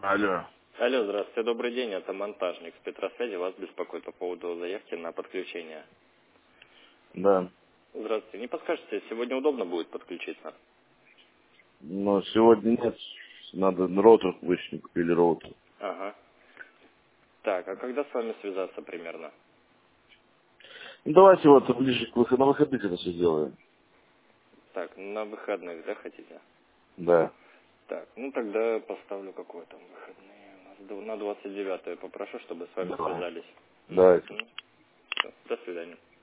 Алло. Алло, здравствуйте, добрый день, это монтажник с Петросвязи, вас беспокоит по поводу заявки на подключение. Да. Здравствуйте, не подскажете, сегодня удобно будет подключиться? Но сегодня нет. Надо роутер вычни, купили роутер. Ага. Так, а когда с вами связаться примерно? Ну, давайте вот ближе к на выходных это все сделаем. Так, на выходных, да, хотите? Да. Так, ну тогда поставлю какой там выходные. У нас на 29-е попрошу, чтобы с вами Давай. связались. Давайте. Всё, до свидания.